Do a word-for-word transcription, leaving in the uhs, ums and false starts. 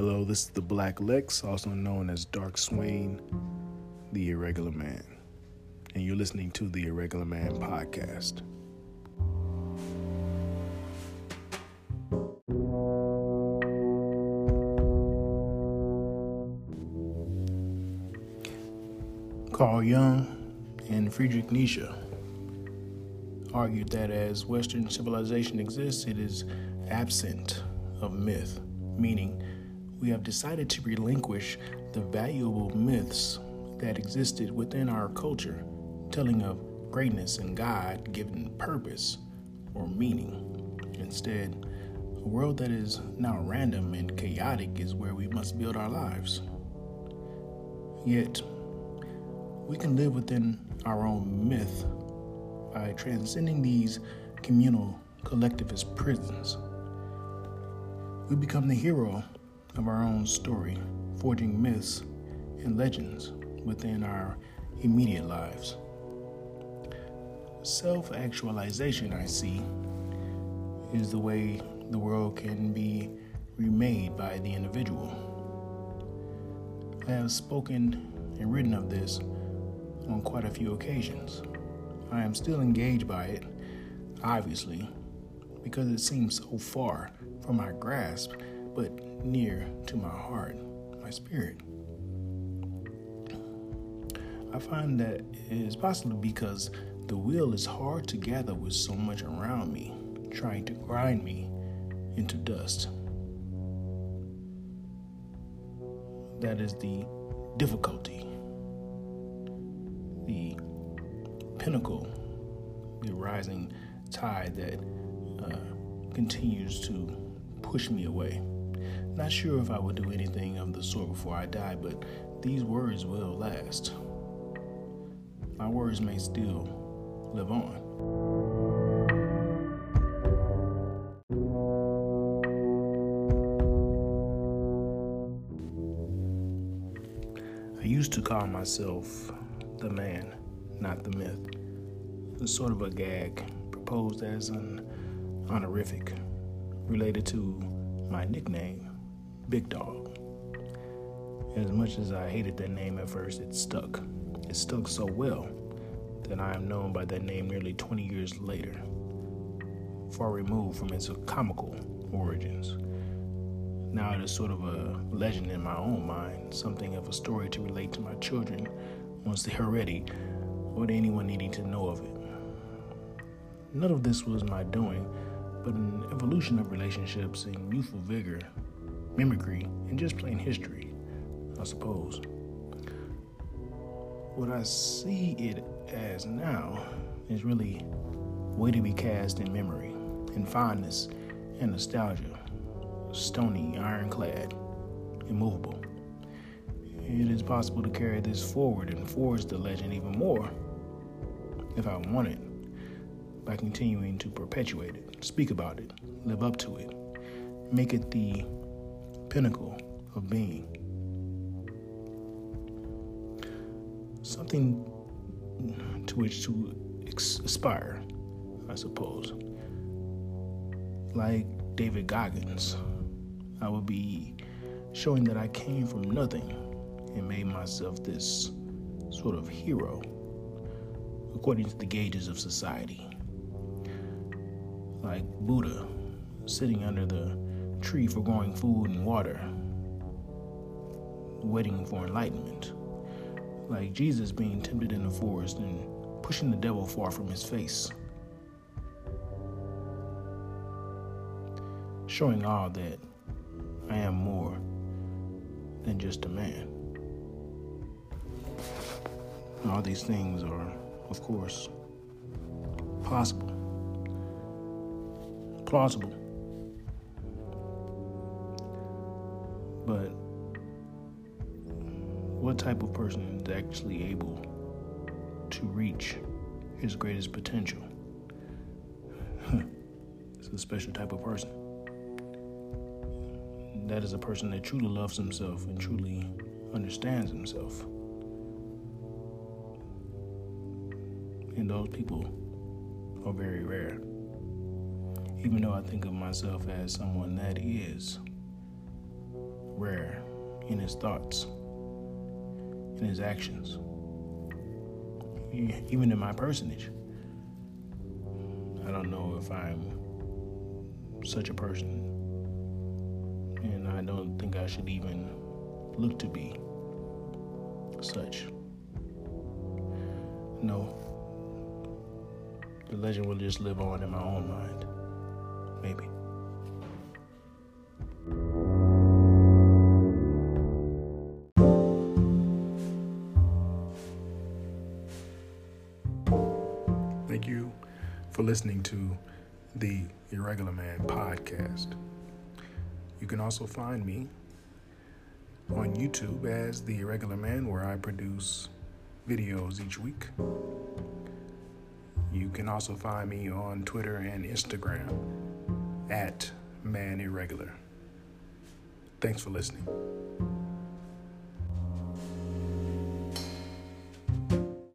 Hello, this is the Black Lex, also known as Dark Swain, the Irregular Man, and you're listening to the Irregular Man podcast. Carl Jung and Friedrich Nietzsche argued that as Western civilization exists, it is absent of myth, meaning we have decided to relinquish the valuable myths that existed within our culture, telling of greatness and God-given purpose or meaning. Instead, a world that is now random and chaotic is where we must build our lives. Yet, we can live within our own myth by transcending these communal collectivist prisons. We become the hero of our own story, forging myths and legends within our immediate lives. Self-actualization, I see, is the way the world can be remade by the individual. I have spoken and written of this on quite a few occasions. I am still engaged by it, obviously, because it seems so far from my grasp, but near to my heart, my spirit. I find that it is possibly because the will is hard to gather with so much around me, trying to grind me into dust. That is the difficulty. The pinnacle, the rising tide that uh, continues to push me away. Not sure if I would do anything of the sort before I die, but these words will last. My words may still live on. I used to call myself the man, not the myth. It's sort of a gag proposed as an honorific related to my nickname, Big Dog. As much as I hated that name at first, it stuck. It stuck so well that I am known by that name nearly twenty years later, far removed from its comical origins. Now it is sort of a legend in my own mind, something of a story to relate to my children once they are ready, or to anyone needing to know of it. None of this was my doing, but an evolution of relationships and youthful vigor, mimicry, and just plain history, I suppose. What I see it as now is really way to be cast in memory, in fondness and nostalgia, stony, ironclad, immovable. It is possible to carry this forward and forge the legend even more, if I wanted, by continuing to perpetuate it, speak about it, live up to it, make it the pinnacle of being. Something to which to ex- aspire, I suppose. Like David Goggins, I would be showing that I came from nothing and made myself this sort of hero, according to the gauges of society. Like Buddha, sitting under the tree for growing food and water, waiting for enlightenment. Like Jesus being tempted in the forest and pushing the devil far from his face. Showing all that I am more than just a man. All these things are, of course, possible, plausible, but what type of person is actually able to reach his greatest potential? It's a special type of person. That is a person that truly loves himself and truly understands himself. And those people are very rare. even though I think of myself as someone that is rare in his thoughts, in his actions, even in my personage. I don't know if I'm such a person, and I don't think I should even look to be such. No, the legend will just live on in my own mind, maybe. Thank you for listening to the Irregular Man podcast. You can also find me on YouTube as The Irregular Man, where I produce videos each week. You can also find me on Twitter and Instagram at Man Irregular. Thanks for listening.